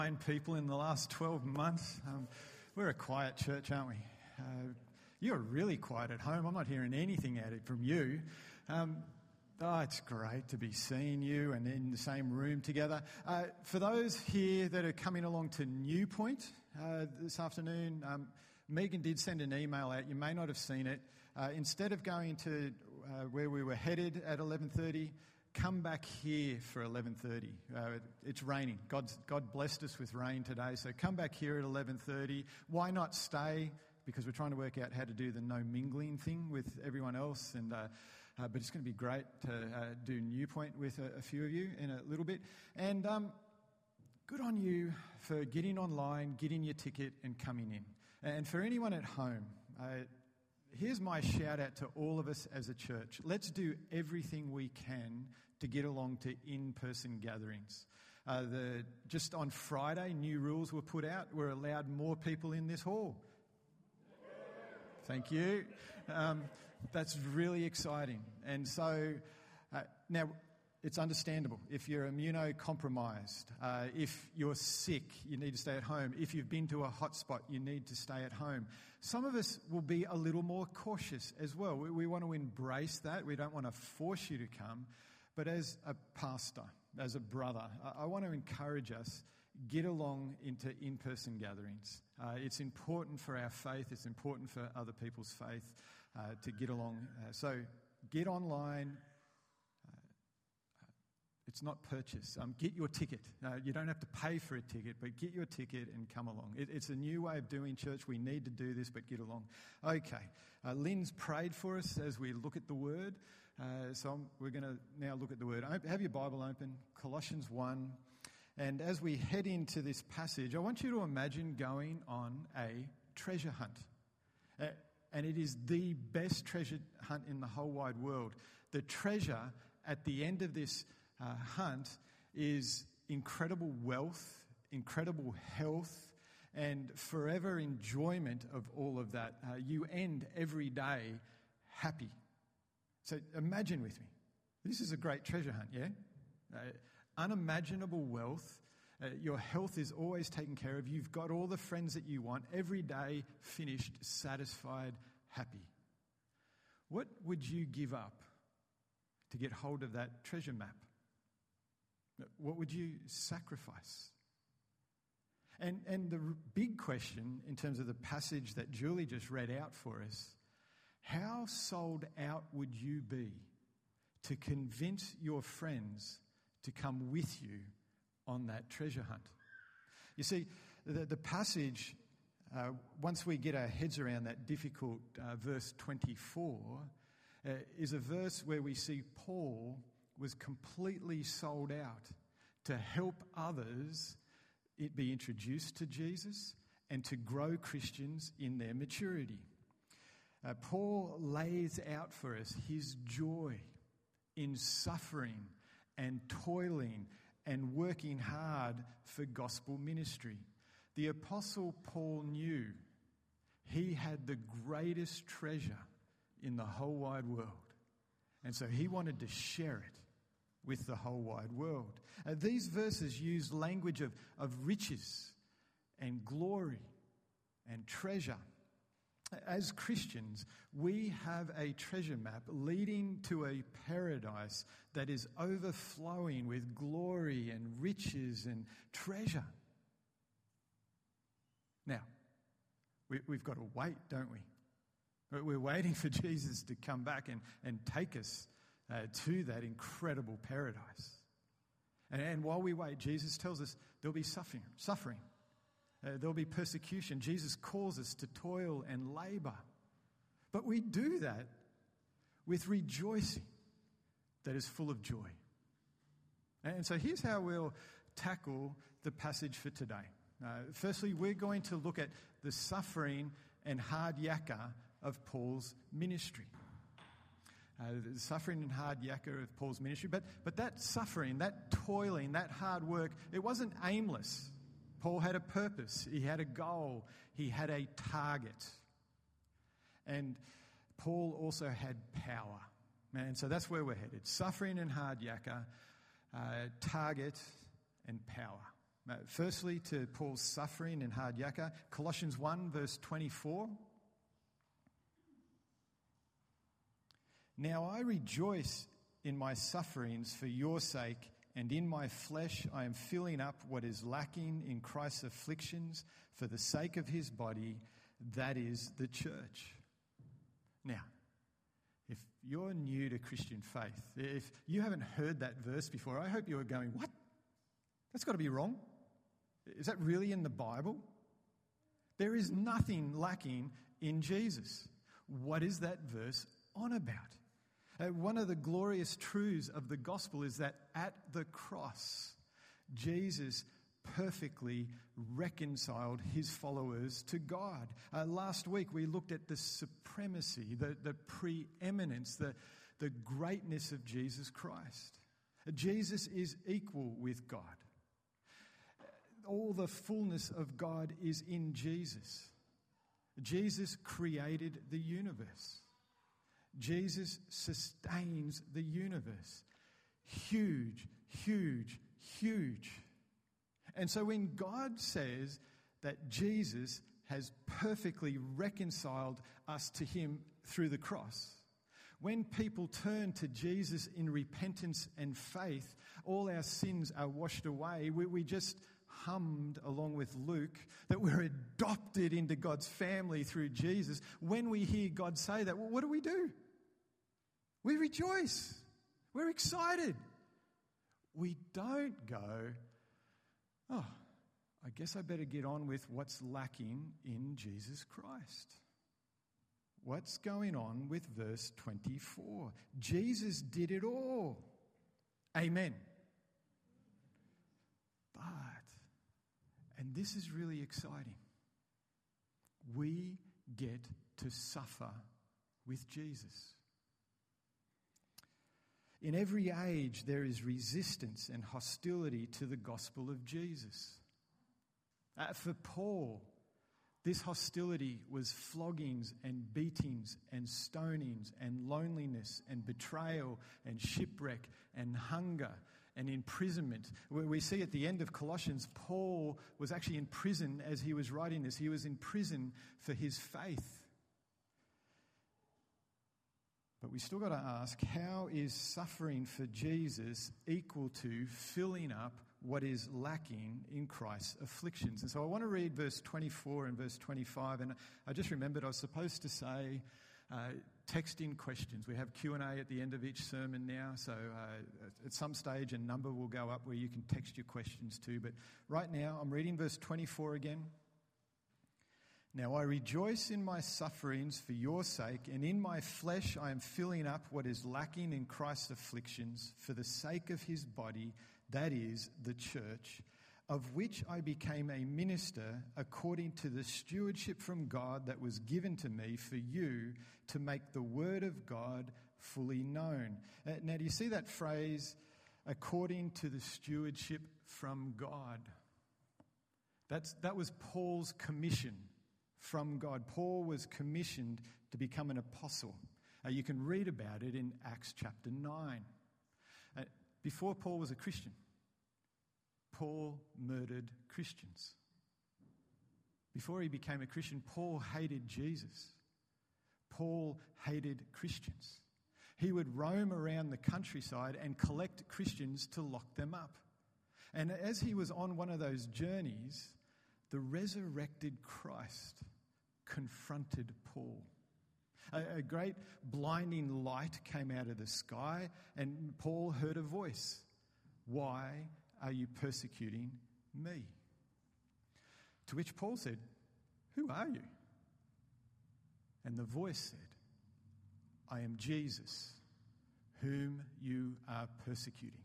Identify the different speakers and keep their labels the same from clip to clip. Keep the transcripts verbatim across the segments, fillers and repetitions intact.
Speaker 1: Nine people in the last twelve months. Um, we're a quiet church, aren't we? Uh, you're really quiet at home. I'm not hearing anything out of from you. Um, oh, it's great to be seeing you and in the same room together. Uh, for those here that are coming along to New Point uh, this afternoon, um, Megan did send an email out. You may not have seen it. Uh, instead of going to uh, where we were headed at eleven thirty, come back here for eleven thirty. Uh, it's raining. God's, God blessed us with rain today, so come back here at eleven thirty. Why not stay? Because we're trying to work out how to do the no mingling thing with everyone else, and uh, uh, but it's going to be great to uh, do New Point with a, a few of you in a little bit. And um, good on you for getting online, getting your ticket, and coming in. And for anyone at home, uh, here's my shout out to all of us as a church. Let's do everything we can to get along to in-person gatherings. Uh, the, just on Friday, new rules were put out. We're allowed more people in this hall. Thank you. Um, that's really exciting. And so uh, now it's understandable. If you're immunocompromised, uh, if you're sick, you need to stay at home. If you've been to a hotspot, you need to stay at home. Some of us will be a little more cautious as well. We, we want to embrace that. We don't want to force you to come. But as a pastor, as a brother, I, I want to encourage us, get along into in-person gatherings. Uh, it's important for our faith. It's important for other people's faith uh, to get along. Uh, so get online. It's not purchase. Um, get your ticket. Uh, you don't have to pay for a ticket, but get your ticket and come along. It, it's a new way of doing church. We need to do this, but get along. Okay. Uh, Lynn's prayed for us as we look at the Word. Uh, so I'm, we're going to now look at the Word. Have your Bible open, Colossians one. And as we head into this passage, I want you to imagine going on a treasure hunt. Uh, and it is the best treasure hunt in the whole wide world. The treasure at the end of this Uh, hunt is incredible wealth, incredible health, and forever enjoyment of all of that. Uh, you end every day happy. So imagine with me. This is a great treasure hunt, yeah? Uh, unimaginable wealth. Uh, your health is always taken care of. You've got all the friends that you want. Every day finished, satisfied, happy. What would you give up to get hold of that treasure map? What would you sacrifice? And and the big question in terms of the passage that Julie just read out for us, how sold out would you be to convince your friends to come with you on that treasure hunt? You see, the, the passage, uh, once we get our heads around that difficult uh, verse twenty-four, uh, is a verse where we see Paul was completely sold out to help others it be introduced to Jesus and to grow Christians in their maturity. Uh, Paul lays out for us his joy in suffering and toiling and working hard for gospel ministry. The Apostle Paul knew he had the greatest treasure in the whole wide world. And so he wanted to share it with the whole wide world. Uh, these verses use language of, of riches and glory and treasure. As Christians, we have a treasure map leading to a paradise that is overflowing with glory and riches and treasure. Now, we, we've got to wait, don't we? We're waiting for Jesus to come back and, and take us uh, to that incredible paradise. And, and while we wait, Jesus tells us there'll be suffering. suffering. Uh, there'll be persecution. Jesus calls us to toil and labour. But we do that with rejoicing that is full of joy. And so here's how we'll tackle the passage for today. Uh, firstly, we're going to look at the suffering and hard yakka of Paul's ministry. Uh, the suffering and hard yakka of Paul's ministry. But, but that suffering, that toiling, that hard work, it wasn't aimless. Paul had a purpose. He had a goal. He had a target. And Paul also had power. And so that's where we're headed. Suffering and hard yakka, uh, target and power. Uh, firstly, to Paul's suffering in hard yakka, Colossians one, verse twenty-four. Now I rejoice in my sufferings for your sake, and in my flesh I am filling up what is lacking in Christ's afflictions for the sake of his body, that is the church. Now, if you're new to Christian faith, if you haven't heard that verse before, I hope you're going, what? That's got to be wrong. Is that really in the Bible? There is nothing lacking in Jesus. What is that verse on about? Uh, one of the glorious truths of the gospel is that at the cross, Jesus perfectly reconciled his followers to God. Uh, last week we looked at the supremacy, the, the preeminence, the, the greatness of Jesus Christ. Uh, Jesus is equal with God. All the fullness of God is in Jesus. Jesus created the universe. Jesus sustains the universe. Huge, huge, huge. And so when God says that Jesus has perfectly reconciled us to him through the cross, when people turn to Jesus in repentance and faith, all our sins are washed away. We, we just hummed along with Luke that we're adopted into God's family through Jesus. When we hear God say that, well, what do we do? We rejoice. We're excited. We don't go, oh, I guess I better get on with what's lacking in Jesus Christ. What's going on with verse twenty-four? Jesus did it all. Amen. But, and this is really exciting, we get to suffer with Jesus. In every age, there is resistance and hostility to the gospel of Jesus. Uh, for Paul, this hostility was floggings and beatings and stonings and loneliness and betrayal and shipwreck and hunger and imprisonment. We see at the end of Colossians, Paul was actually in prison as he was writing this. He was in prison for his faith. But we still got to ask, how is suffering for Jesus equal to filling up what is lacking in Christ's afflictions? And so I want to read verse twenty-four and verse twenty-five. And I just remembered I was supposed to say, uh, text in questions. We have Q and A at the end of each sermon now. So uh, at some stage a number will go up where you can text your questions to. But right now I'm reading verse twenty-four again. Now I rejoice in my sufferings for your sake, and in my flesh I am filling up what is lacking in Christ's afflictions for the sake of his body, that is, the church, of which I became a minister according to the stewardship from God that was given to me for you to make the word of God fully known. Uh, now do you see that phrase, according to the stewardship from God? That's, that was Paul's commission. From God. Paul was commissioned to become an apostle. Uh, you can read about it in Acts chapter nine. Uh, before Paul was a Christian, Paul murdered Christians. Before he became a Christian, Paul hated Jesus. Paul hated Christians. He would roam around the countryside and collect Christians to lock them up. And as he was on one of those journeys, the resurrected Christ confronted Paul. A, a great blinding light came out of the sky, and Paul heard a voice. Why are you persecuting me? To which Paul said, who are you? And the voice said, I am Jesus, whom you are persecuting.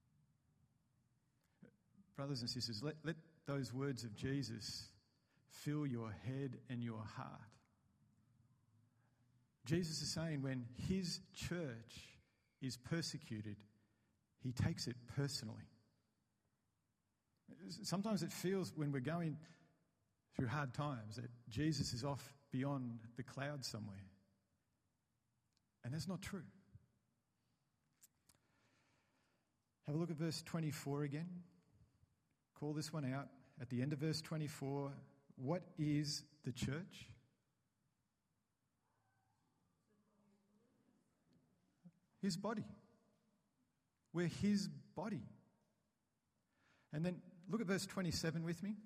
Speaker 1: Brothers and sisters, let, let those words of Jesus fill your head and your heart. Jesus is saying when his church is persecuted, he takes it personally. Sometimes it feels when we're going through hard times that Jesus is off beyond the clouds somewhere. And that's not true. Have a look at verse twenty-four again. call this one out at the end of verse twenty-four. What is the church? His body. We're his body. And then look at verse twenty-seven with me.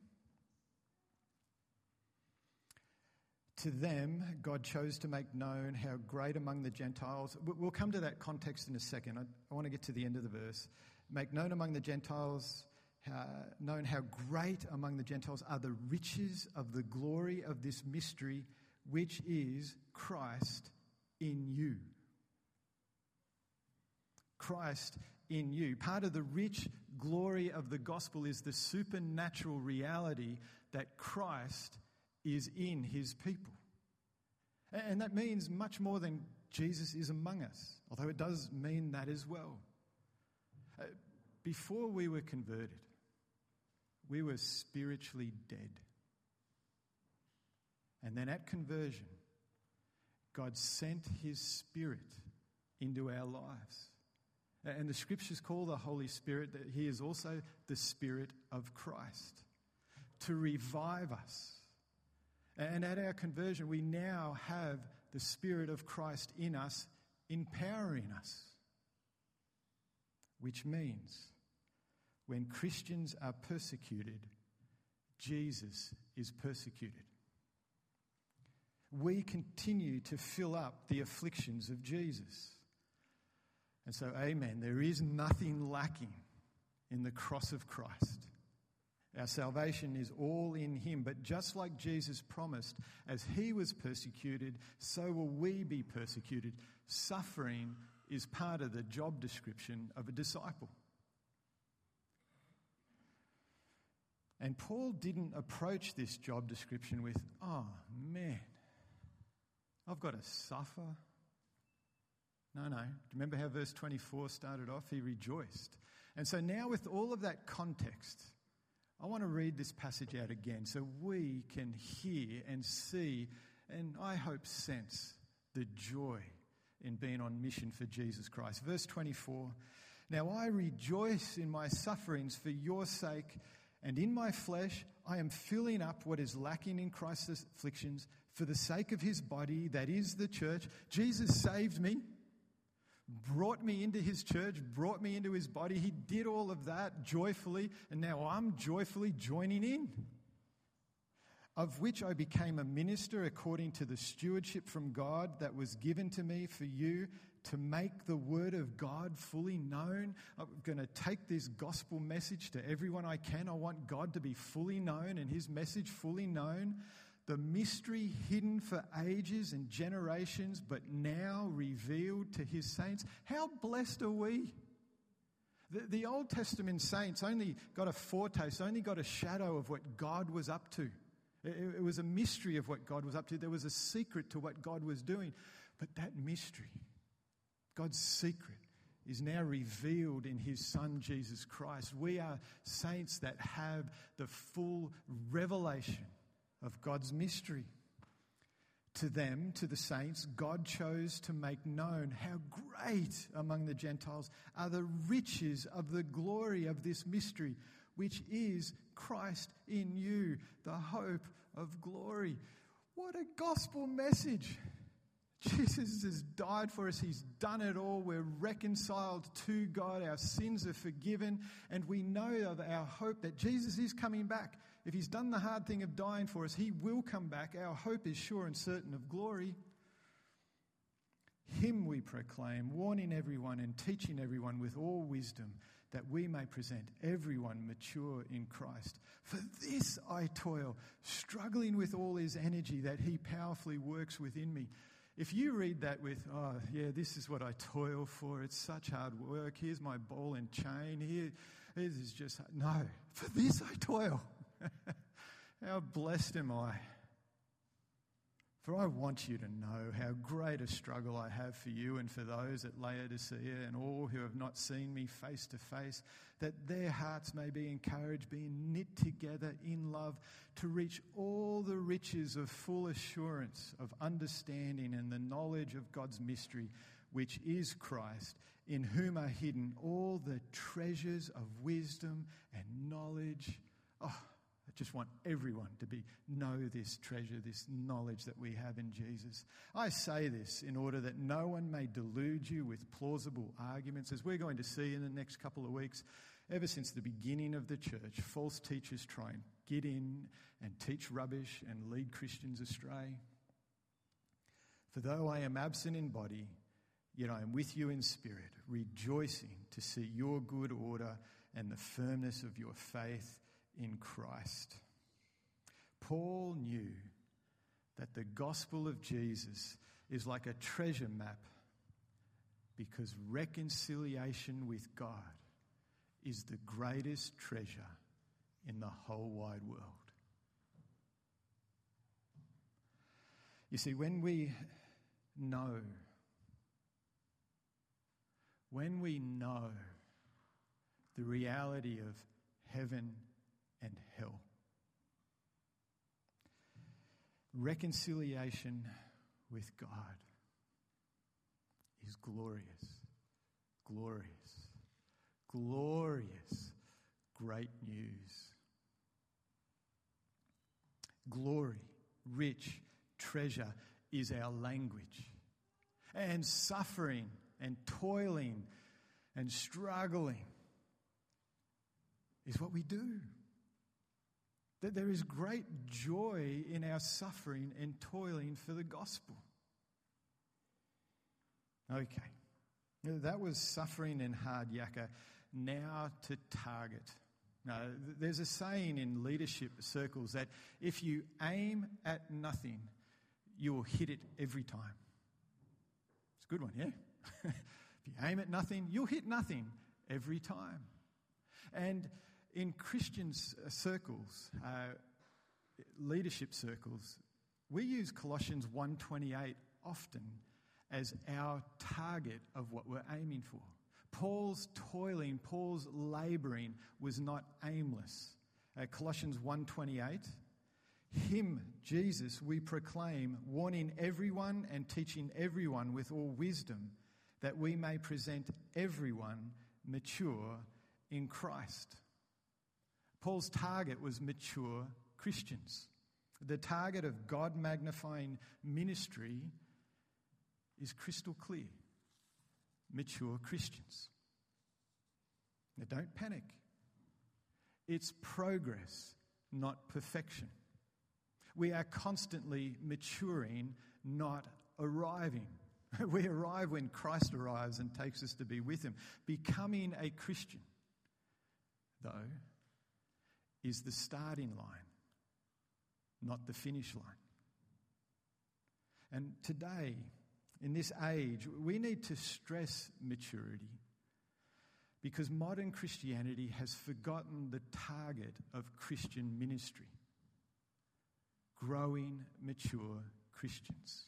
Speaker 1: To them, God chose to make known how great among the Gentiles. We'll come to that context in a second. I, I want to get to the end of the verse. Make known among the Gentiles, uh, known how great among the Gentiles are the riches of the glory of this mystery, which is Christ in you. Christ in you. Part of the rich glory of the gospel is the supernatural reality that Christ is in his people. And that means much more than Jesus is among us, although it does mean that as well. Before we were converted, we were spiritually dead. And then at conversion, God sent his Spirit into our lives. And the scriptures call the Holy Spirit that he is also the Spirit of Christ to revive us. And at our conversion, we now have the Spirit of Christ in us, empowering us. Which means when Christians are persecuted, Jesus is persecuted. We continue to fill up the afflictions of Jesus. And so, amen, there is nothing lacking in the cross of Christ. Our salvation is all in him, but just like Jesus promised, as he was persecuted, so will we be persecuted. Suffering is part of the job description of a disciple. And Paul didn't approach this job description with, oh man, I've got to suffer. No, no. Do you remember how verse twenty-four started off? He rejoiced. And so now with all of that context, I want to read this passage out again so we can hear and see and I hope sense the joy in being on mission for Jesus Christ. Verse twenty-four, now I rejoice in my sufferings for your sake, and in my flesh I am filling up what is lacking in Christ's afflictions for the sake of his body, that is the church. Jesus saved me, brought me into his church, brought me into his body. He did all of that joyfully, and now I'm joyfully joining in. Of which I became a minister according to the stewardship from God that was given to me for you to make the word of God fully known. I'm going to take this gospel message to everyone I can. I want God to be fully known and his message fully known. The mystery hidden for ages and generations, but now revealed to his saints. How blessed are we? The, the Old Testament saints only got a foretaste, only got a shadow of what God was up to. It, it was a mystery of what God was up to. There was a secret to what God was doing. But that mystery, God's secret, is now revealed in his Son, Jesus Christ. We are saints that have the full revelation of God's mystery. To them, to the saints, God chose to make known how great among the Gentiles are the riches of the glory of this mystery, which is Christ in you, the hope of glory. What a gospel message! Jesus has died for us. He's done it all. We're reconciled to God. Our sins are forgiven. And we know of our hope that Jesus is coming back. If he's done the hard thing of dying for us, he will come back. Our hope is sure and certain of glory. Him we proclaim, warning everyone and teaching everyone with all wisdom, that we may present everyone mature in Christ. For this I toil, struggling with all his energy that he powerfully works within me. If you read that with, oh, yeah, this is what I toil for, it's such hard work, here's my ball and chain, here, this is just, no, for this I toil. How blessed am I? For I want you to know how great a struggle I have for you and for those at Laodicea and all who have not seen me face to face, that their hearts may be encouraged, being knit together in love, to reach all the riches of full assurance of understanding and the knowledge of God's mystery, which is Christ, in whom are hidden all the treasures of wisdom and knowledge. Oh, I just want everyone to be know this treasure, this knowledge that we have in Jesus. I say this in order that no one may delude you with plausible arguments. As we're going to see in the next couple of weeks, ever since the beginning of the church, false teachers try and get in and teach rubbish and lead Christians astray. For though I am absent in body, yet I am with you in spirit, rejoicing to see your good order and the firmness of your faith in Christ. Paul knew that the gospel of Jesus is like a treasure map because reconciliation with God is the greatest treasure in the whole wide world. You see, when we know, when we know the reality of heaven and hell, reconciliation with God is glorious, glorious, glorious, great news. Glory, rich treasure is our language. And suffering and toiling and struggling is what we do. That there is great joy in our suffering and toiling for the gospel. Okay, that was suffering and hard yakka. Now to target. Now, there's a saying in leadership circles that if you aim at nothing, you will hit it every time. It's a good one, yeah? If you aim at nothing, you'll hit nothing every time. And in Christian circles, uh, leadership circles, we use Colossians one twenty-eight often as our target of what we're aiming for. Paul's toiling, Paul's labouring was not aimless. Uh, Colossians one twenty-eight, him, Jesus, we proclaim, warning everyone and teaching everyone with all wisdom, that we may present everyone mature in Christ. Paul's target was mature Christians. The target of God-magnifying ministry is crystal clear. Mature Christians. Now, don't panic. It's progress, not perfection. We are constantly maturing, not arriving. We arrive when Christ arrives and takes us to be with him. Becoming a Christian, though, is the starting line, not the finish line. And today, in this age, we need to stress maturity because modern Christianity has forgotten the target of Christian ministry: growing mature Christians.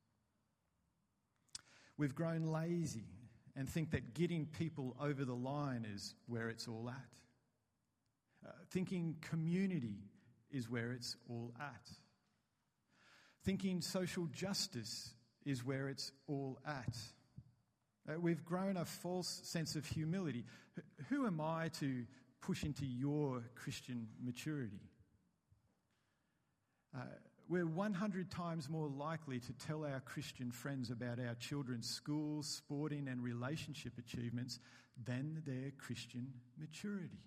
Speaker 1: We've grown lazy and think that getting people over the line is where it's all at. Uh, thinking community is where it's all at. Thinking social justice is where it's all at. Uh, we've grown a false sense of humility. H- who am I to push into your Christian maturity? Uh, we're one hundred times more likely to tell our Christian friends about our children's school, sporting and relationship achievements than their Christian maturity.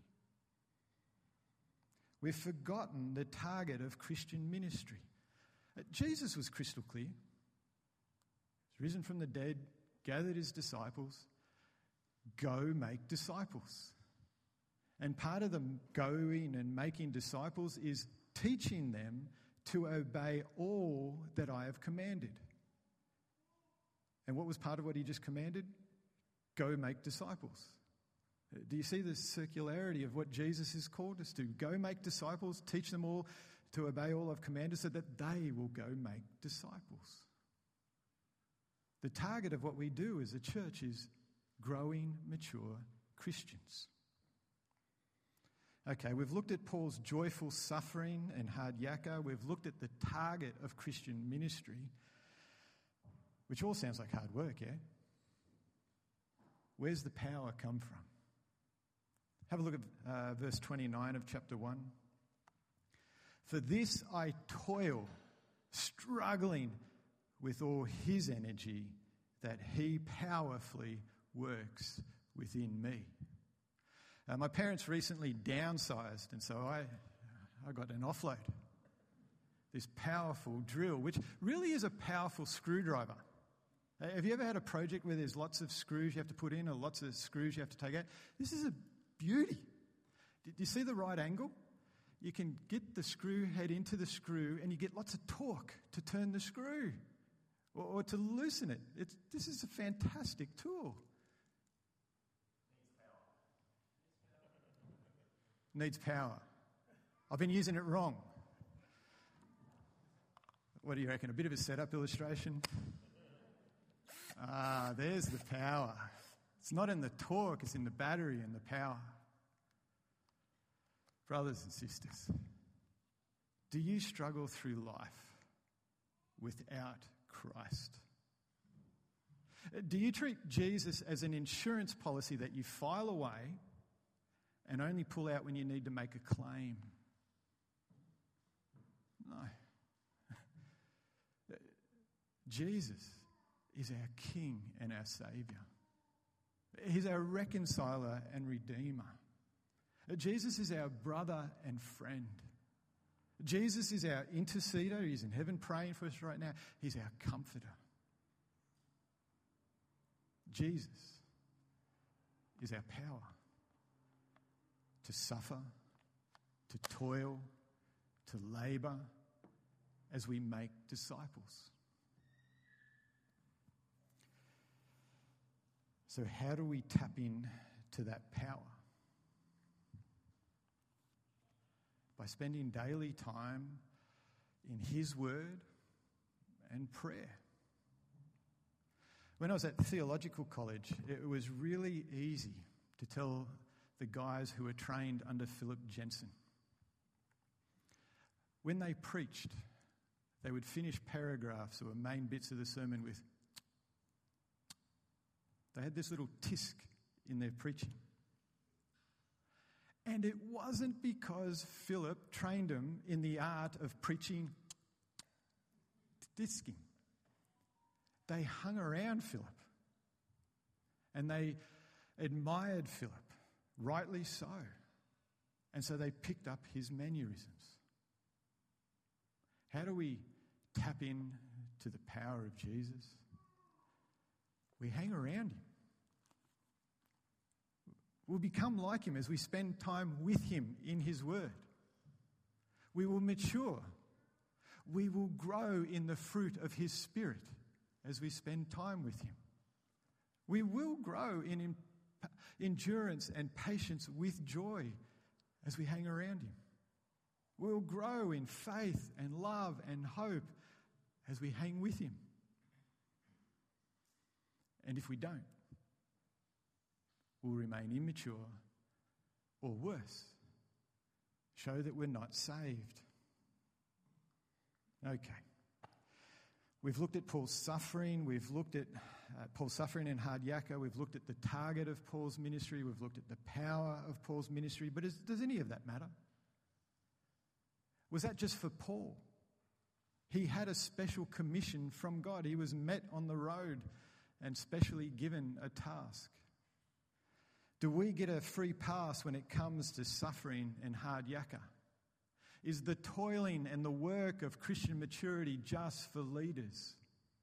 Speaker 1: We've forgotten the target of Christian ministry. Uh, Jesus was crystal clear. He's risen from the dead, gathered his disciples, go make disciples. And part of the going and making disciples is teaching them to obey all that I have commanded. And what was part of what he just commanded? Go make disciples. Do you see the circularity of what Jesus has called us to? Go make disciples, teach them all to obey all I've commanded so that they will go make disciples. The target of what we do as a church is growing mature Christians. Okay, we've looked at Paul's joyful suffering and hard yakka. We've looked at the target of Christian ministry, which all sounds like hard work, yeah? Where's the power come from? Have a look at uh, verse twenty-nine of chapter one. For this I toil, struggling with all his energy that he powerfully works within me. Uh, my parents recently downsized, and so I, I got an offload. This powerful drill, which really is a powerful screwdriver. Uh, have you ever had a project where there's lots of screws you have to put in or lots of screws you have to take out? This is a beauty. Did you see the right angle? You can get the screw head into the screw and you get lots of torque to turn the screw or, or to loosen it. It's, this is a fantastic tool. Needs power. I've been using it wrong. What do you reckon? A bit of a setup illustration? Ah, there's the power. It's not in the torque, it's in the battery and the power. Brothers and sisters, do you struggle through life without Christ? Do you treat Jesus as an insurance policy that you file away and only pull out when you need to make a claim? No. Jesus is our King and our Saviour. He's our reconciler and redeemer. Jesus is our brother and friend. Jesus is our interceder. He's in heaven praying for us right now. He's our comforter. Jesus is our power to suffer, to toil, to labour as we make disciples. So how do we tap in to that power? By spending daily time in His Word and prayer. When I was at theological college, it was really easy to tell the guys who were trained under Philip Jensen. When they preached, they would finish paragraphs or main bits of the sermon with, they had this little tisk in their preaching. And it wasn't because Philip trained them in the art of preaching disking. They hung around Philip and they admired Philip, rightly so. And so they picked up his mannerisms. How do we tap in to the power of Jesus? We hang around Him. We'll become like Him as we spend time with Him in His Word. We will mature. We will grow in the fruit of His Spirit as we spend time with Him. We will grow in in endurance and patience with joy as we hang around Him. We'll grow in faith and love and hope as we hang with Him. And if we don't, we'll remain immature or worse, show that we're not saved. Okay. We've looked at Paul's suffering. We've looked at uh, Paul's suffering in Hard Yakka. We've looked at the target of Paul's ministry. We've looked at the power of Paul's ministry. But is, does any of that matter? Was that just for Paul? He had a special commission from God. He was met on the road and specially given a task. Do we get a free pass when it comes to suffering and Hard Yakka? Is the toiling and the work of Christian maturity just for leaders?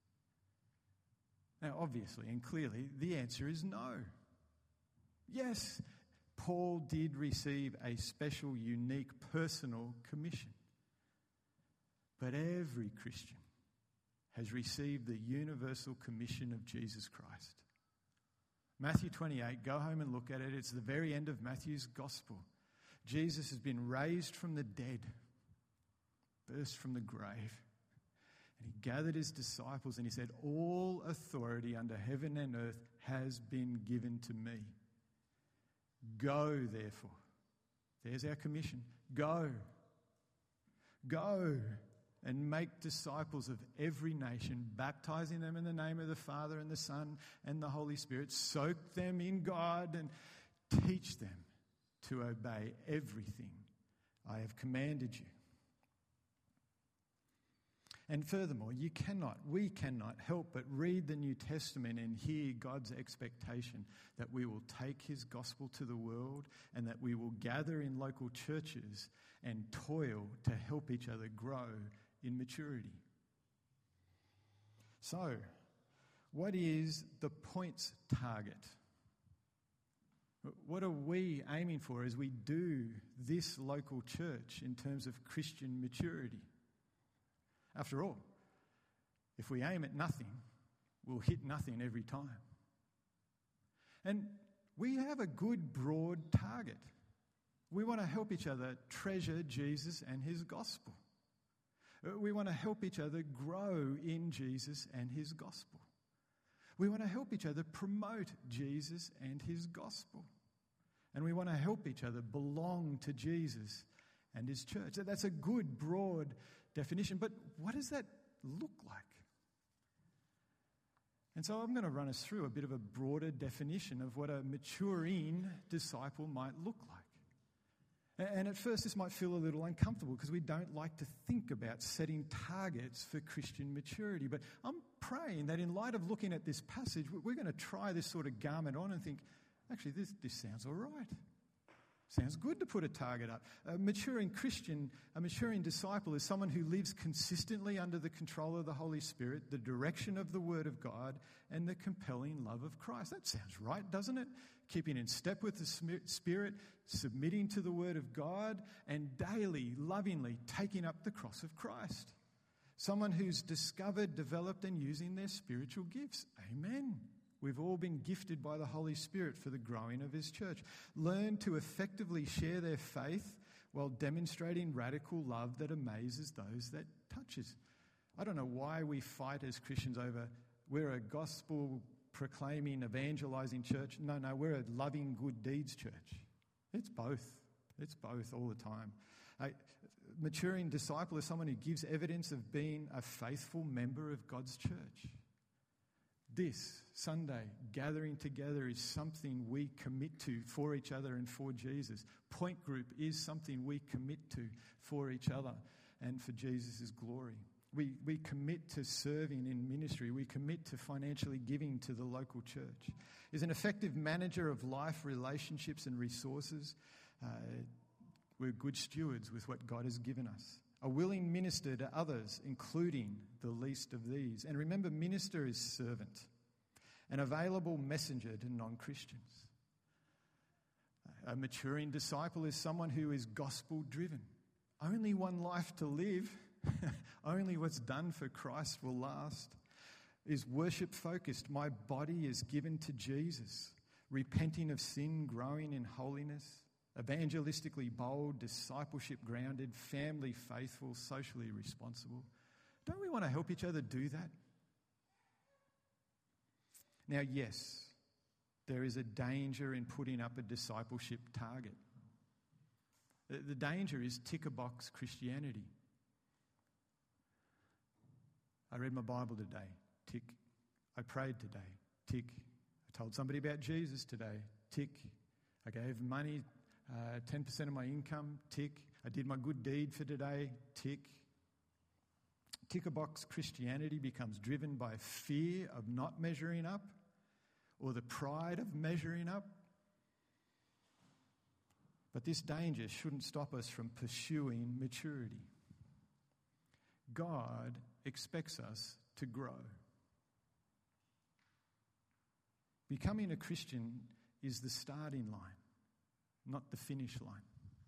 Speaker 1: Now, obviously and clearly, the answer is no. Yes, Paul did receive a special, unique, personal commission. But every Christian has received the universal commission of Jesus Christ. Matthew twenty-eight, go home and look at it. It's the very end of Matthew's gospel. Jesus has been raised from the dead, burst from the grave. And He gathered His disciples and He said, all authority under heaven and earth has been given to me. Go, therefore. There's our commission. Go. Go and make disciples of every nation, baptizing them in the name of the Father and the Son and the Holy Spirit. Soak them in God and teach them to obey everything I have commanded you. And furthermore, you cannot, we cannot help but read the New Testament and hear God's expectation that we will take his gospel to the world and that we will gather in local churches and toil to help each other grow in maturity. So, what is the points target? What are we aiming for as we do this local church in terms of Christian maturity? After all, if we aim at nothing, we'll hit nothing every time. And we have a good broad target. We want to help each other treasure Jesus and his gospel. We want to help each other grow in Jesus and his gospel. We want to help each other promote Jesus and his gospel. And we want to help each other belong to Jesus and his church. That's a good, broad definition. But what does that look like? And so I'm going to run us through a bit of a broader definition of what a maturing disciple might look like. And at first this might feel a little uncomfortable because we don't like to think about setting targets for Christian maturity. But I'm praying that in light of looking at this passage, we're going to try this sort of garment on and think, actually, this, this sounds all right. Sounds good to put a target up. A maturing Christian, a maturing disciple is someone who lives consistently under the control of the Holy Spirit, the direction of the Word of God, and the compelling love of Christ. That sounds right, doesn't it? Keeping in step with the Spirit, submitting to the Word of God, and daily, lovingly taking up the cross of Christ. Someone who's discovered, developed, and using their spiritual gifts. Amen. We've all been gifted by the Holy Spirit for the growing of his church. Learn to effectively share their faith while demonstrating radical love that amazes those that touches. I don't know why we fight as Christians over, we're a gospel-proclaiming, evangelizing church. No, no, we're a loving good deeds church. It's both. It's both all the time. A maturing disciple is someone who gives evidence of being a faithful member of God's church. This Sunday, gathering together is something we commit to for each other and for Jesus. Point group is something we commit to for each other and for Jesus' glory. We, we commit to serving in ministry. We commit to financially giving to the local church. Is an effective manager of life, relationships and resources. Uh, we're good stewards with what God has given us. A willing minister to others, including the least of these. And remember, minister is servant. An available messenger to non-Christians. A maturing disciple is someone who is gospel-driven. Only one life to live. Only what's done for Christ will last. Is worship-focused. My body is given to Jesus. Repenting of sin, growing in holiness. Evangelistically bold, discipleship grounded, family faithful, socially responsible. Don't we want to help each other do that? Now, yes, there is a danger in putting up a discipleship target. The danger is tick-a-box Christianity. I read my Bible today. Tick. I prayed today. Tick. I told somebody about Jesus today. Tick. I gave money. Uh, ten percent of my income, tick. I did my good deed for today, tick. Tick-a-box Christianity becomes driven by fear of not measuring up or the pride of measuring up. But this danger shouldn't stop us from pursuing maturity. God expects us to grow. Becoming a Christian is the starting line, not the finish line.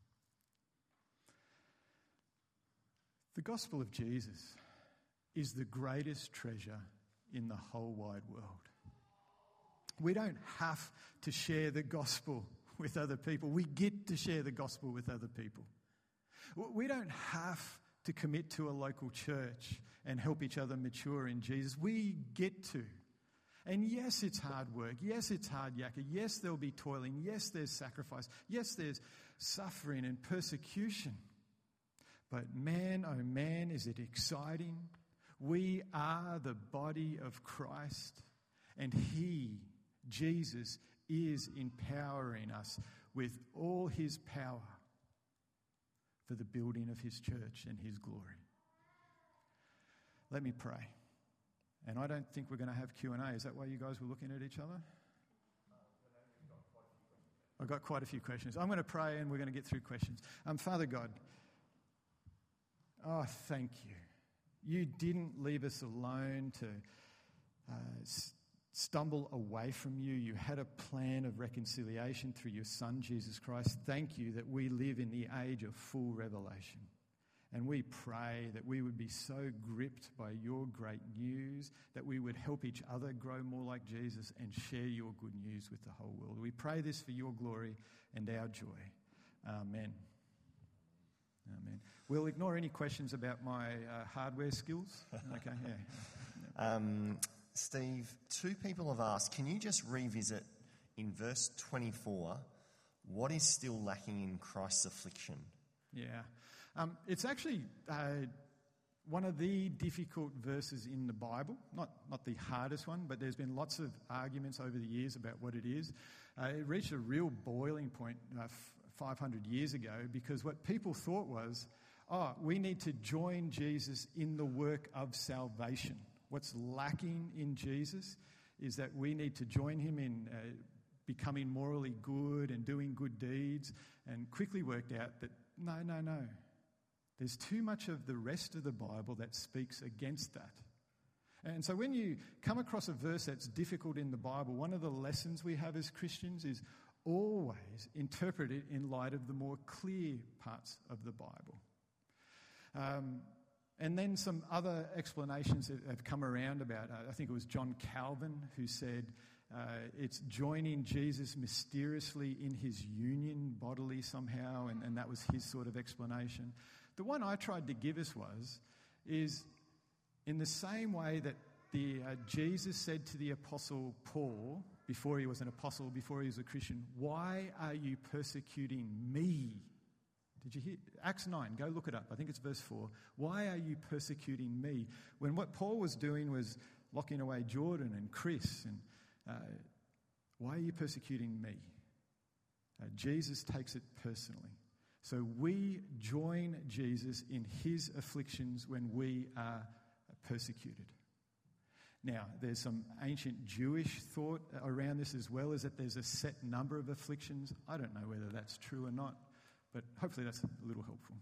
Speaker 1: The gospel of Jesus is the greatest treasure in the whole wide world. We don't have to share the gospel with other people. We get to share the gospel with other people. We don't have to commit to a local church and help each other mature in Jesus. We get to. And yes, it's hard work. Yes, it's hard yakka. Yes, there'll be toiling. Yes, there's sacrifice. Yes, there's suffering and persecution. But man, oh man, is it exciting. We are the body of Christ, and he, Jesus, is empowering us with all his power for the building of his church and his glory. Let me pray. And I don't think we're going to have Q and A. Is that why you guys were looking at each other? I've got quite a few questions. I'm going to pray and we're going to get through questions. Um, Father God, oh, thank you. You didn't leave us alone to uh, s- stumble away from you. You had a plan of reconciliation through your Son, Jesus Christ. Thank you that we live in the age of full revelation. And we pray that we would be so gripped by your great news, that we would help each other grow more like Jesus and share your good news with the whole world. We pray this for your glory and our joy. Amen. Amen. We'll ignore any questions about my uh, hardware skills. Okay, yeah.
Speaker 2: Um, Steve, two people have asked, can you just revisit in verse twenty-four, what is still lacking in Christ's affliction?
Speaker 1: Yeah. Um, it's actually uh, one of the difficult verses in the Bible, not, not the hardest one, but there's been lots of arguments over the years about what it is. Uh, it reached a real boiling point uh, f- five hundred years ago because what people thought was, oh, we need to join Jesus in the work of salvation. What's lacking in Jesus is that we need to join him in uh, becoming morally good and doing good deeds, and quickly worked out that no, no, no. There's too much of the rest of the Bible that speaks against that. And so when you come across a verse that's difficult in the Bible, one of the lessons we have as Christians is always interpret it in light of the more clear parts of the Bible. Um, and then some other explanations that have come around about, uh, I think it was John Calvin who said, uh, it's joining Jesus mysteriously in his union bodily somehow, and, and that was his sort of explanation. The one I tried to give us was, is in the same way that the uh, Jesus said to the Apostle Paul, before he was an apostle, before he was a Christian, why are you persecuting me? Did you hear? Acts nine, go look it up. I think it's verse four. Why are you persecuting me? When what Paul was doing was locking away Jordan and Chris. And uh, why are you persecuting me? Uh, Jesus takes it personally. So we join Jesus in his afflictions when we are persecuted. Now, there's some ancient Jewish thought around this as well, is that there's a set number of afflictions. I don't know whether that's true or not, but hopefully that's a little helpful.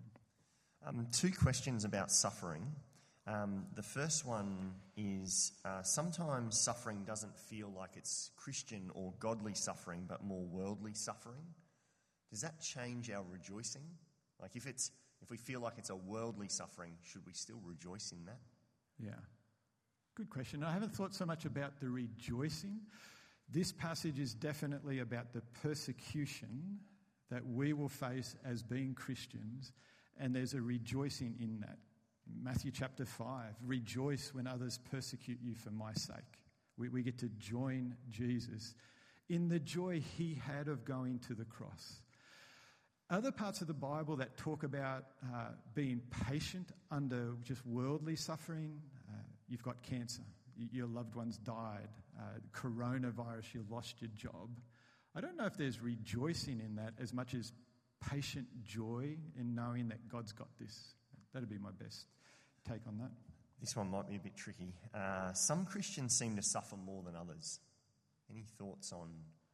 Speaker 2: Um, two questions about suffering. Um, the first one is uh, sometimes suffering doesn't feel like it's Christian or godly suffering, but more worldly suffering. Does that change our rejoicing? Like if it's if we feel like it's a worldly suffering, should we still rejoice in that?
Speaker 1: Yeah. Good question. I haven't thought so much about the rejoicing. This passage is definitely about the persecution that we will face as being Christians, and there's a rejoicing in that. Matthew chapter five, rejoice when others persecute you for my sake. We, we get to join Jesus in the joy he had of going to the cross. Other parts of the Bible that talk about uh, being patient under just worldly suffering, uh, you've got cancer, y- your loved ones died, uh, coronavirus, you lost your job. I don't know if there's rejoicing in that as much as patient joy in knowing that God's got this. That'd be my best take on that.
Speaker 2: This one might be a bit tricky. Uh, some Christians seem to suffer more than others. Any thoughts on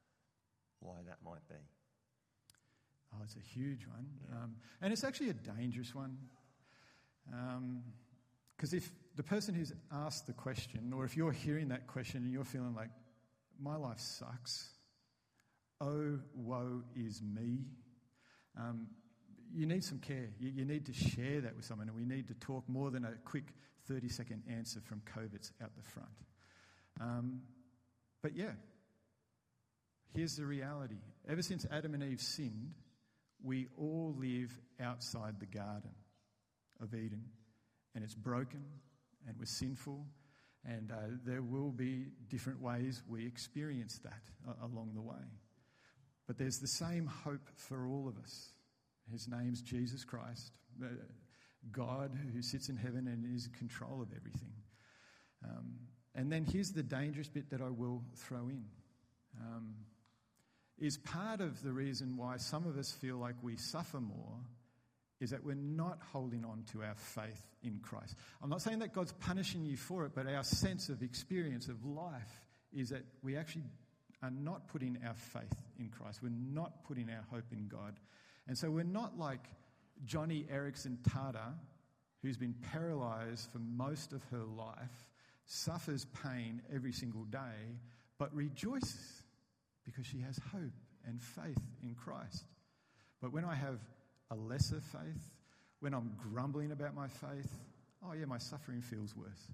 Speaker 2: why that might be?
Speaker 1: Oh, it's a huge one.
Speaker 2: Yeah.
Speaker 1: Um, and it's actually a dangerous one. Because um, if the person who's asked the question, or if you're hearing that question and you're feeling like, my life sucks, oh, woe is me, um, you need some care. You, you need to share that with someone, and we need to talk more than a quick thirty-second answer from COVID's out the front. Um, but yeah, here's the reality. Ever since Adam and Eve sinned, we all live outside the Garden of Eden, and it's broken, and we're sinful, and uh, there will be different ways we experience that uh, along the way. But there's the same hope for all of us. His name's Jesus Christ. Uh, God who sits in heaven and is in control of everything. Um, and then here's the dangerous bit that I will throw in. Um, is part of the reason why some of us feel like we suffer more is that we're not holding on to our faith in Christ. I'm not saying that God's punishing you for it, but our sense of experience of life is that we actually are not putting our faith in Christ. We're not putting our hope in God. And so we're not like Johnny Erickson Tata, who's been paralyzed for most of her life, suffers pain every single day, but rejoices because she has hope and faith in Christ. But when I have a lesser faith, when I'm grumbling about my faith, oh yeah, my suffering feels worse.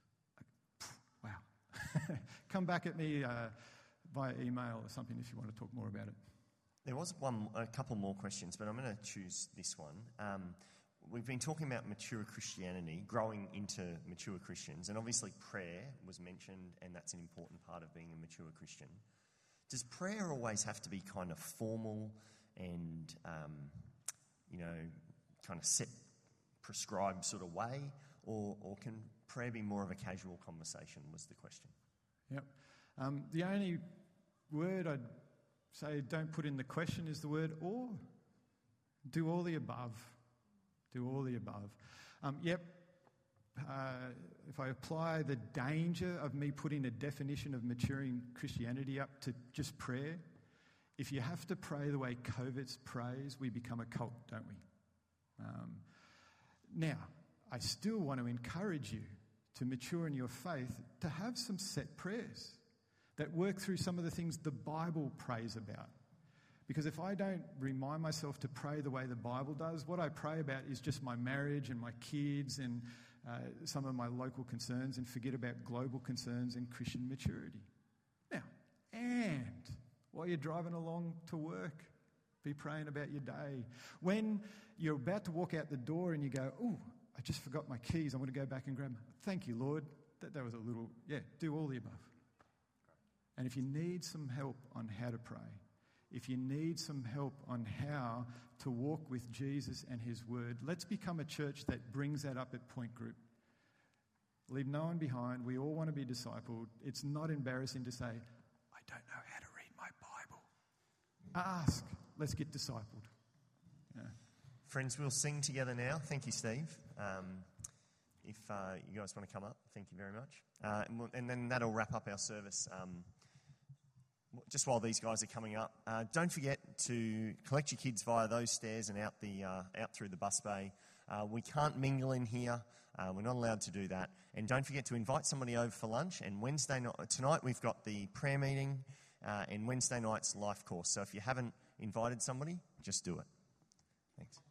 Speaker 1: Wow. Come back at me uh, via email or something if you want to talk more about it.
Speaker 2: There was one, a couple more questions, but I'm going to choose this one. Um, we've been talking about mature Christianity, growing into mature Christians, and obviously prayer was mentioned, and that's an important part of being a mature Christian. Does prayer always have to be kind of formal and, um, you know, kind of set, prescribed sort of way, or, or can prayer be more of a casual conversation, was the question.
Speaker 1: Yep. Um, the only word I'd say don't put in the question is the word or. Do all the above. Do all the above. Um, yep. Uh, if I apply the danger of me putting a definition of maturing Christianity up to just prayer, if you have to pray the way Kovitz prays, we become a cult, don't we? Um, now, I still want to encourage you to mature in your faith, to have some set prayers that work through some of the things the Bible prays about. Because if I don't remind myself to pray the way the Bible does, what I pray about is just my marriage and my kids and uh, some of my local concerns, and forget about global concerns and Christian maturity. Now, and while you're driving along to work, be praying about your day. When you're about to walk out the door and you go, ooh, I just forgot my keys, I'm going to go back and grab them. Thank you, Lord. That, that was a little, yeah, do all the above. And if you need some help on how to pray, if you need some help on how to walk with Jesus and his word, let's become a church that brings that up at Point Group. Leave no one behind. We all want to be discipled. It's not embarrassing to say, I don't know how to read my Bible. Ask. Let's get discipled. Yeah.
Speaker 2: Friends, we'll sing together now. Thank you, Steve. Um, if uh, you guys want to come up, thank you very much. Uh, and, we'll, and then that'll wrap up our service. Um, just while these guys are coming up, uh, don't forget to collect your kids via those stairs and out the uh, out through the bus bay. Uh, we can't mingle in here. Uh, we're not allowed to do that. And don't forget to invite somebody over for lunch. And Wednesday night, tonight we've got the prayer meeting uh, and Wednesday night's life course. So if you haven't invited somebody, just do it. Thanks.